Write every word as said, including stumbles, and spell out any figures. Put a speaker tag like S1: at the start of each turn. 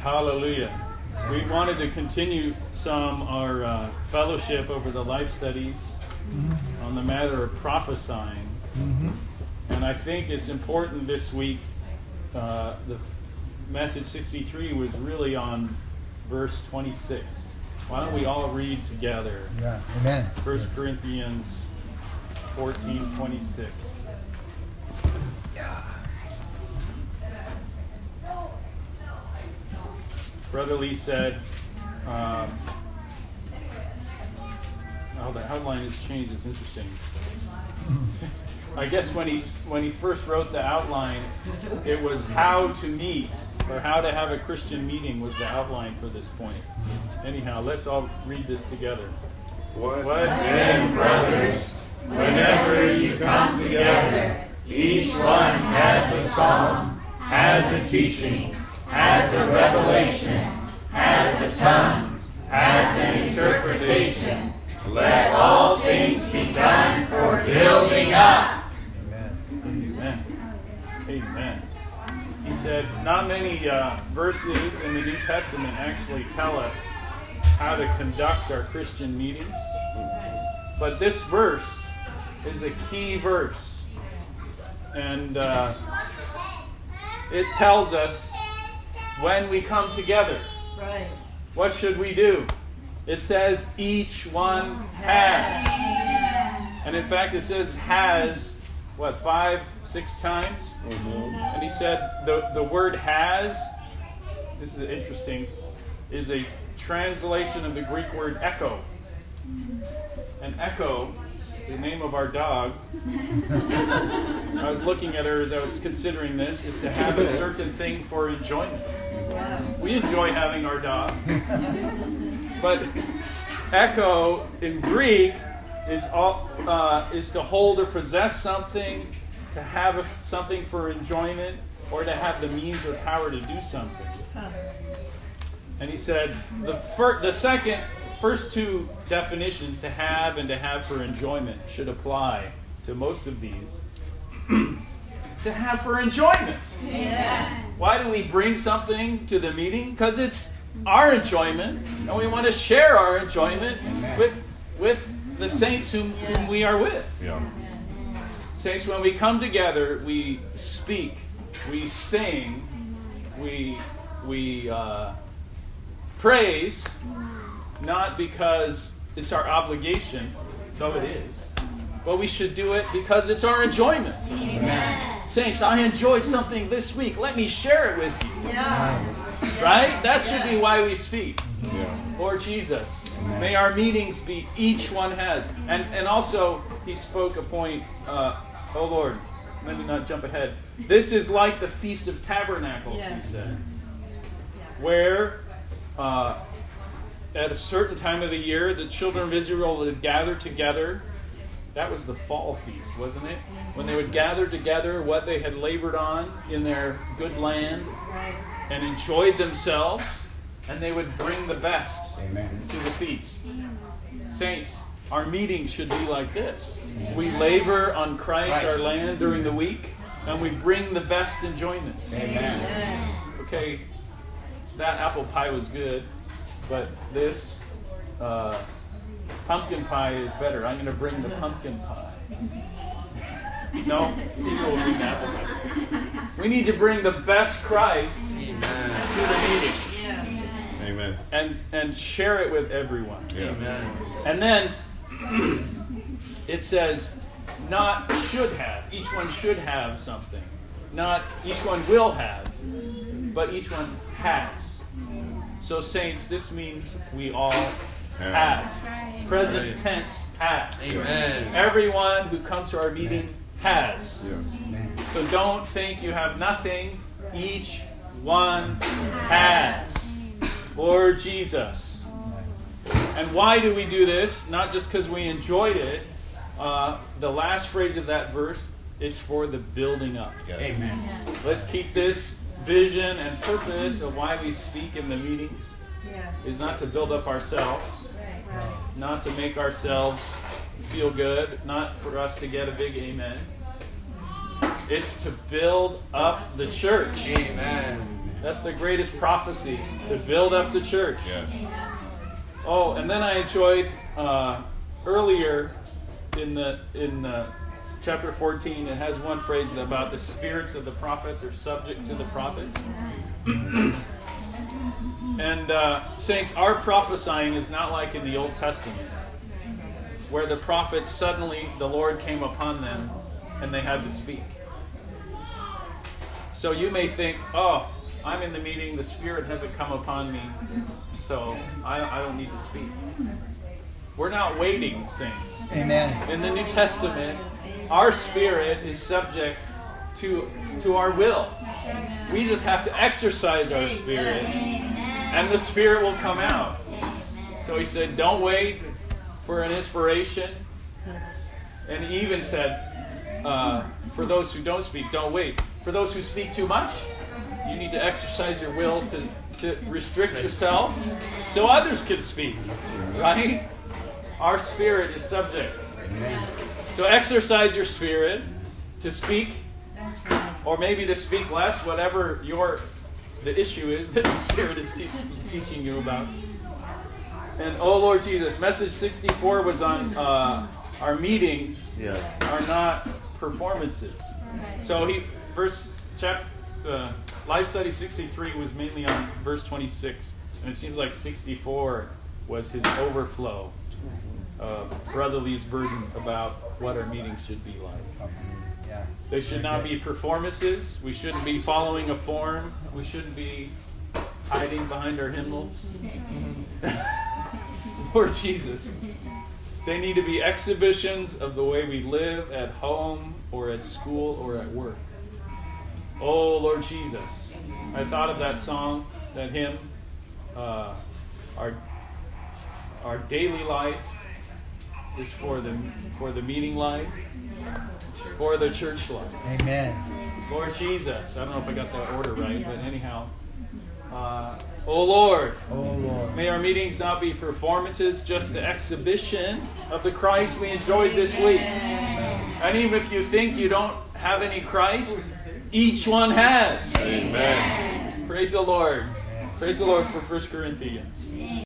S1: Hallelujah. We wanted to continue some our uh, fellowship over the life studies mm-hmm. on the matter of prophesying. Mm-hmm. And I think it's important this week, uh, the message sixty-three was really on verse twenty-six. Why don't we all read together?
S2: Yeah. Amen.
S1: First Corinthians fourteen twenty-six.
S2: Yeah.
S1: Brother Lee said, um, oh, the outline has changed. It's interesting. I guess when he when he first wrote the outline, it was how to meet or how to have a Christian meeting was the outline for this point. Anyhow, let's all read this together.
S3: What, what then, brothers, whenever you come together, each one has a psalm, has a teaching, has a revelation, has a tongue, has an interpretation. Let all things be done for building up.
S1: Amen. Amen. He said, not many uh, verses in the New Testament actually tell us how to conduct our Christian meetings. But this verse is a key verse. And uh, it tells us when we come together.
S4: Right.
S1: What should we do? It says each one has. And in fact, it says has, what, five, six times? Mm-hmm. And he said the, the word has, this is interesting, is a translation of the Greek word echo. And Echo, the name of our dog, I was looking at her as I was considering this, is to have a certain thing for enjoyment. We enjoy having our dog. But echo in Greek is all, uh, is to hold or possess something, to have a, something for enjoyment, or to have the means or power to do something. And he said the fir- the second, first two definitions, to have and to have for enjoyment, should apply to most of these. To have for enjoyment.
S4: Yes.
S1: Why do we bring something to the meeting? Because it's our enjoyment, and we want to share our enjoyment with with the saints whom, whom we are with.
S3: Yeah.
S1: Saints, when we come together, we speak, we sing, we we uh, praise, not because it's our obligation, though it is, but we should do it because it's our enjoyment.
S4: Amen.
S1: Saints, I enjoyed something this week. Let me share it with you.
S4: Yeah.
S1: Right? That should be why we speak.
S3: Yeah.
S1: Lord Jesus, may our meetings be each one has. And and also, he spoke a point, uh, oh Lord, let me not jump ahead. This is like the Feast of Tabernacles,
S4: Yes.
S1: he said, where uh, at a certain time of the year, the children of Israel would gather together. That was the fall feast, wasn't it? When they would gather together what they had labored on in their good land and enjoyed themselves, and they would bring the best
S2: Amen.
S1: to the feast. Saints, our meetings should be like this. We labor on Christ, our land, during the week, and we bring the best enjoyment.
S2: Amen.
S1: Okay, that apple pie was good, but this uh, pumpkin pie is better. I'm going to bring the pumpkin pie. No, people will bring the apple pie. We need to bring the best Christ
S3: Amen.
S1: to the meeting.
S4: Yeah.
S3: Amen.
S1: And and share it with everyone.
S3: Yeah.
S1: Amen. And then it says, not should have. Each one should have something. Not each one will have, but each one has. So saints, this means we all have. Present tense, have.
S3: Amen.
S1: Everyone who comes to our meeting has.
S3: Yeah.
S1: So don't think you have nothing. Each one has. Lord Jesus. And why do we do this? Not just because we enjoyed it. Uh, the last phrase of that verse, it's for the building up.
S3: Yes.
S2: Amen.
S1: Let's keep this vision and purpose of why we speak in the meetings.
S4: Yeah.
S1: Is not to build up ourselves,
S4: Right.
S1: not to make ourselves feel good, not for us to get a big amen. It's to build up the church.
S3: Amen.
S1: That's the greatest prophecy, to build up the church.
S3: Yes.
S1: Oh, and then I enjoyed uh, earlier in the in uh, chapter fourteen, it has one phrase about the spirits of the prophets are subject to the prophets. And uh, saints, our prophesying is not like in the Old Testament, where the prophets suddenly, the Lord came upon them and they had to speak. So you may think, oh, I'm in the meeting, the Spirit hasn't come upon me, so I, I don't need to speak. We're not waiting, saints.
S2: Amen.
S1: In the New Testament, our spirit is subject to to our will. We just have to exercise our spirit, and the Spirit will come out. So he said, don't wait for an inspiration. And he even said, uh, for those who don't speak, don't wait. For those who speak too much, you need to exercise your will to, to restrict yourself so others can speak. Right? Our spirit is subject.
S2: Amen.
S1: So exercise your spirit to speak, or maybe to speak less, whatever your the issue is that the Spirit is te- teaching you about. And oh Lord Jesus, message sixty-four was on uh, our meetings
S3: Yeah.
S1: are not performances. So he verse chapter uh, Life Study sixty-three was mainly on verse twenty-six, and it seems like sixty-four was his overflow of Brother Lee's burden about what our meetings should be like.
S2: Yeah.
S1: They should not be performances. We shouldn't be following a form. We shouldn't be hiding behind our hymnals. Lord Jesus. They need to be exhibitions of the way we live at home or at school or at work. Oh, Lord Jesus. I thought of that song, that hymn, uh, our our daily life is for the for the meeting life, for the church life.
S2: Amen.
S1: Lord Jesus. I don't know if I got that order right, but anyhow. Uh, oh Lord.
S2: Oh Lord.
S1: May our meetings not be performances, just the exhibition of the Christ we enjoyed this week. And even if you think you don't have any Christ, each one has.
S3: Amen.
S1: Praise the Lord. Praise the Lord for First Corinthians.